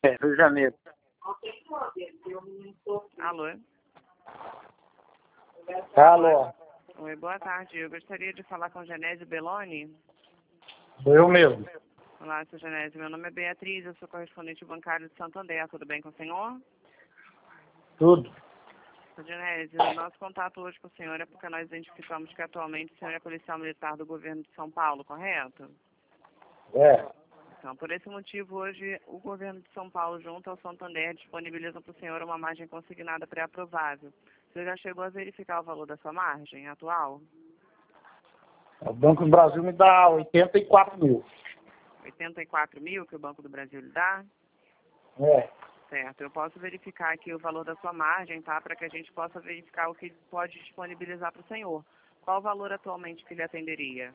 Rio de Janeiro. Alô? Alô, Oi, boa tarde. Eu gostaria de falar com Genésio Belloni. sou eu mesmo. Olá, seu Genésio. Meu nome é Beatriz, eu sou correspondente bancário de Santander. Tudo bem com o senhor? Tudo. Seu Genésio, o nosso contato hoje com o senhor é porque nós identificamos que atualmente o senhor é policial militar do governo de São Paulo, correto? É. Então, por esse motivo, hoje o governo de São Paulo, junto ao Santander, disponibiliza para o senhor uma margem consignada pré-aprovável. Você já chegou a verificar o valor da sua margem atual? O Banco do Brasil me dá 84 mil. 84 mil que o Banco do Brasil lhe dá? É. Certo. Eu posso verificar aqui o valor da sua margem, tá? Para que a gente possa verificar o que pode disponibilizar para o senhor. Qual o valor atualmente que lhe atenderia?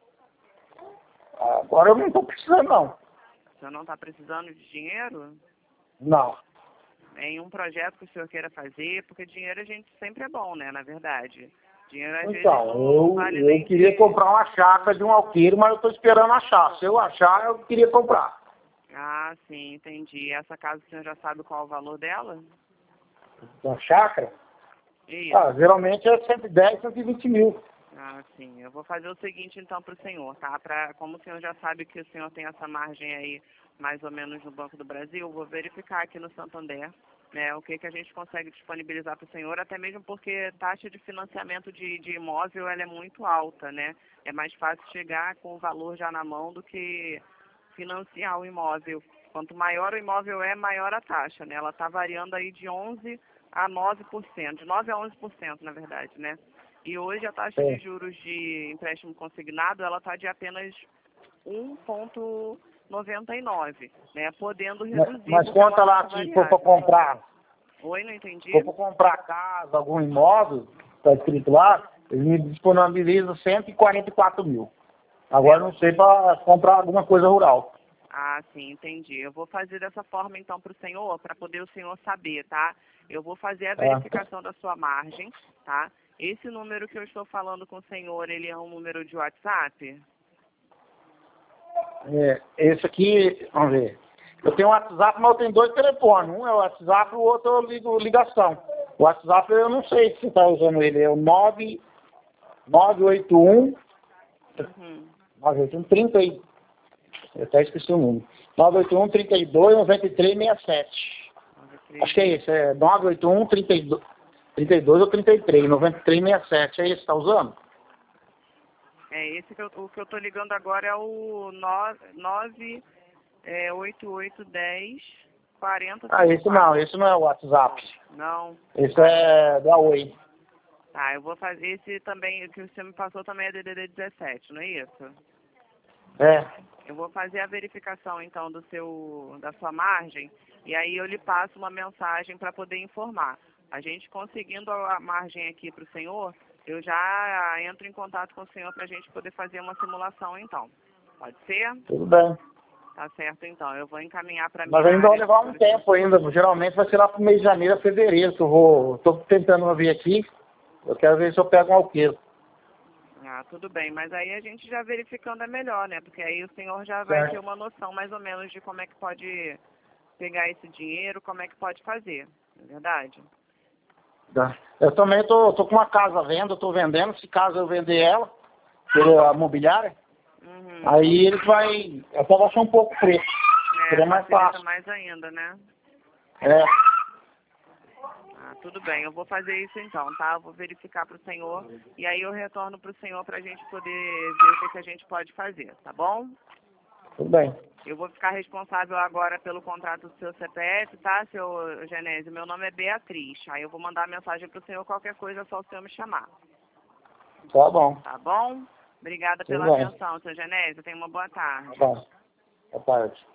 Agora eu não estou precisando, não. O senhor não está precisando de dinheiro? Não. Em um projeto que o senhor queira fazer, porque dinheiro a gente sempre é bom, né? Na verdade. Dinheiro às vezes Então, não vale eu nem queria que... comprar uma chácara de um alqueire, mas eu estou esperando achar. Se eu achar, eu queria comprar. Ah, sim, entendi. Essa casa o senhor já sabe qual o valor dela? Uma chácara? Isso. Geralmente é 110, 120 mil. Ah, sim. Eu vou fazer o seguinte, então, para o senhor, tá? Como o senhor já sabe que o senhor tem essa margem aí, mais ou menos, no Banco do Brasil, eu vou verificar aqui no Santander, né, o que a gente consegue disponibilizar para o senhor, até mesmo porque taxa de financiamento de imóvel, ela é muito alta, né? É mais fácil chegar com o valor já na mão do que financiar o imóvel. Quanto maior o imóvel é, maior a taxa, né? Ela está variando aí de 11% a 9%, de 9% a 11%, na verdade, né? E hoje a taxa de juros de empréstimo consignado, ela está de apenas 1,99, né? Podendo reduzir. Mas Porque conta ela lá taxa que for para variável. comprar. Oi, não entendi? Se for para comprar casa, algum imóvel, está escrito lá, eles me disponibilizam 144 mil. Agora não sei para comprar alguma coisa rural. Ah, sim, entendi. Eu vou fazer dessa forma, então, para o senhor, para poder o senhor saber, tá? Eu vou fazer a verificação da sua margem, tá? Esse número que eu estou falando com o senhor, ele é um número de WhatsApp? Esse aqui, vamos ver. Eu tenho um WhatsApp, mas eu tenho dois telefones. Um é o WhatsApp e o outro eu ligo ligação. O WhatsApp eu não sei se você está usando ele. É o 981 30 aí. Eu até esqueci o número. 981 32 93 67. Acho que é esse. É 981 32 ou 33 93 67. É esse que está usando? É, o que eu estou ligando agora é o 8810 40. Esse não é o WhatsApp. Não. Esse é da Oi. Tá, eu vou fazer esse também, o que você me passou também é DDD 17, não é isso? É. Eu vou fazer a verificação, então, da sua margem, e aí eu lhe passo uma mensagem para poder informar. A gente conseguindo a margem aqui para o senhor, eu já entro em contato com o senhor para a gente poder fazer uma simulação, então. Pode ser? Tudo bem. Tá certo, então. Eu vou encaminhar para mim. Mas ainda vai levar um tempo ainda. Geralmente vai ser lá pro mês de janeiro a fevereiro que eu vou. Estou tentando ver aqui. Eu quero ver se eu pego um alqueiro. Ah, tudo bem. Mas aí a gente já verificando é melhor, né? Porque aí o senhor já vai ter uma noção mais ou menos de como é que pode pegar esse dinheiro, como é que pode fazer. Não é verdade? Tá. Eu também tô com uma casa à venda, estou vendendo. Se caso eu vender ela, pela mobiliária, aí ele vai. Eu vou baixar um pouco o preço. Seria mais fácil. Mais ainda, né? É. Ah, tudo bem, eu vou fazer isso então, tá? Eu vou verificar para o senhor e aí eu retorno para o senhor para a gente poder ver o que a gente pode fazer, tá bom? Tudo bem. Eu vou ficar responsável agora pelo contrato do seu CPF, tá, seu Genésio? Meu nome é Beatriz. Aí eu vou mandar a mensagem para o senhor, qualquer coisa é só o senhor me chamar. Tá bom. Tá bom? Obrigada pela atenção, seu Genésio. Tenha uma boa tarde. Tá bom. Boa tarde.